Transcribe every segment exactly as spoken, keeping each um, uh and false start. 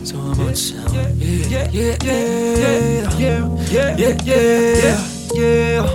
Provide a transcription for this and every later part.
São uma maldição. Yeah, yeah, yeah, yeah, yeah, yeah, yeah, yeah,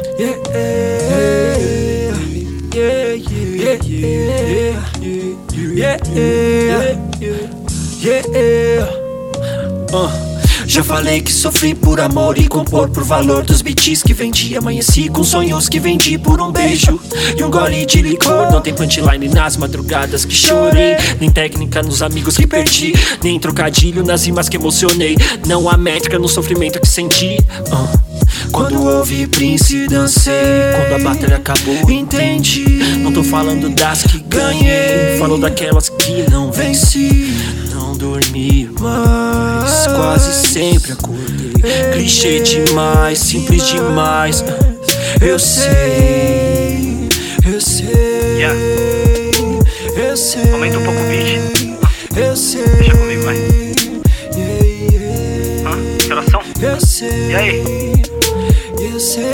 yeah, yeah, yeah, yeah. Uh. Já falei que sofri por amor e compor por valor dos beats que vendi. Amanheci com sonhos que vendi por um beijo e um gole de licor. Não tem punchline nas madrugadas que chorei, nem técnica nos amigos que perdi, nem trocadilho nas rimas que emocionei. Não há métrica no sofrimento que senti. uh. Quando ouvi Prince dancei, quando a batalha acabou entendi. Não tô falando das que ganhei, falo daquelas que não venci. Não dormi, mas quase sempre acordei. Clichê demais, simples demais. Eu sei, eu sei, yeah. Eu sei. Aumenta um pouco o beat. Eu sei. Deixa comigo, vai. Yeah, yeah. Ah, que horas são? Eu sei. E aí? Eu sei.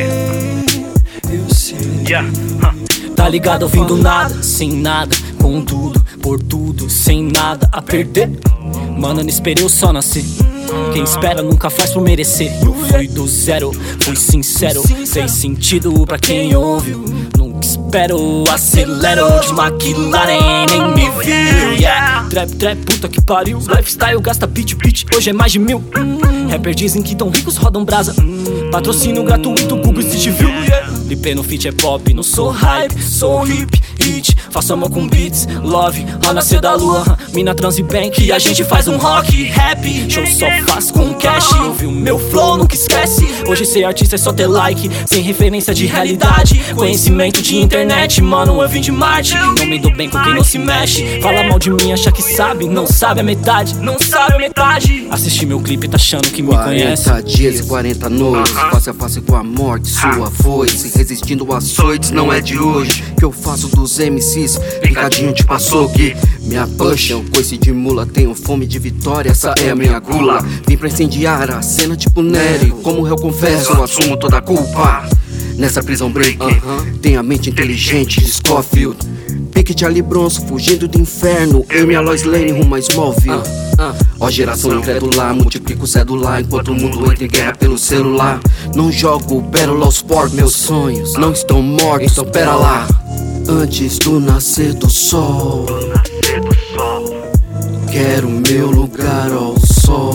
Eu sei. Yeah. Tá ligado, ouvindo nada, sem nada, com tudo, por tudo, sem nada a perder. Mano, não esperei eu só nascer. Quem espera nunca faz por merecer. Eu fui do zero, fui sincero, fez sentido pra quem ouve. Nunca espero, acelero, desmaquilarem, nem me viu. Yeah. Trap, trap, puta que pariu. Lifestyle, gasta beat, beat, hoje é mais de mil. Rappers dizem que tão ricos, rodam brasa. Patrocínio gratuito, Google Street View. Lipê no feat é pop, não sou hype, sou hip, hit. Faço amor com beats, love, ao nascer da lua. Mina trans e bank, e a gente faz um rock, rap. Show só faz com cash, ouve o meu flow, nunca esquece. Hoje ser artista é só ter like, sem referência de realidade. Conhecimento de internet, mano, eu vim de Marte. Não me dou bem com quem não se mexe. Fala mal de mim, acha que sabe, não sabe a metade. Não sabe a metade. Assiste meu clipe, tá achando que me conhece. quarenta dias e quarenta noites, face a face com a morte, sua foice. Resistindo a açoites, não é de hoje que eu faço dos M Cs picadinho de açougue. Minha push é um coice de mula, tenho fome de vitória, essa é a minha gula. Vim pra incendiar a cena tipo Nery, como eu confesso, eu assumo toda a culpa. Nessa prisão break, uh-huh. Tem a mente inteligente de Scofield. Pique de Ali Bronson, fugindo do inferno. Eu e a Lois Lane rumo a Smallville. uh, uh. Ó geração incrédula, multiplico celular enquanto o mundo entra em guerra pelo celular. Não jogo Battle of Sport, meus sonhos não estão mortos, então pera lá. Antes do nascer do sol, quero meu lugar ao sol.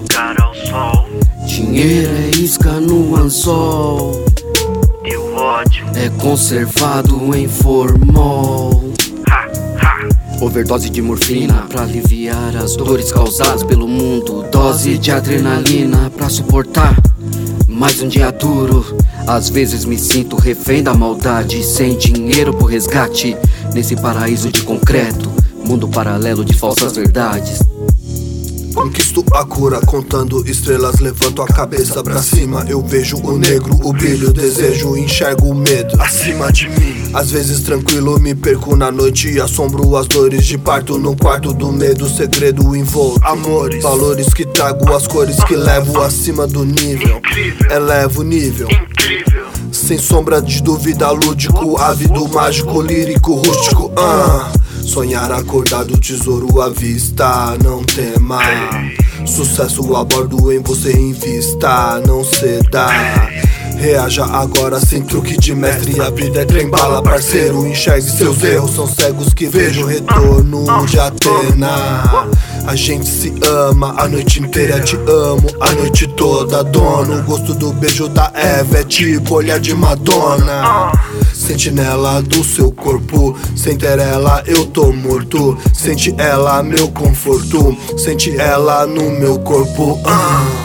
Dinheiro é isca no anzol, E o ódio é conservado em formol. Overdose de morfina pra aliviar as dores causadas pelo mundo. Dose de adrenalina pra suportar mais um dia duro. Às vezes me sinto refém da maldade, sem dinheiro pro resgate. Nesse paraíso de concreto, mundo paralelo de falsas verdades. Conquisto a cura, contando estrelas, levanto a cabeça pra cima. Eu vejo o negro, o brilho, o desejo, enxergo o medo acima de mim. Às vezes tranquilo me perco na noite e assombro as dores de parto. No quarto do medo, segredo envolto. Amores, valores que trago, as cores que levo acima do nível. Incrível. Elevo o nível. Incrível. Sem sombra de dúvida, lúdico, ávido, mágico, lírico, rústico. ah. Sonhar acordado, tesouro à vista, não tema. Sucesso a bordo, em você invista, não ceda. Reaja agora sem truque de mestre, a vida é trem-bala, parceiro. Enxergue seus erros, são cegos que vejam o retorno de Atena. A gente se ama, a noite inteira te amo, a noite toda dono. O gosto do beijo da Eva é tipo olhar de Madonna. Sentinela do seu corpo, sem ter ela eu tô morto. Sente ela meu conforto, sente ela no meu corpo. ah.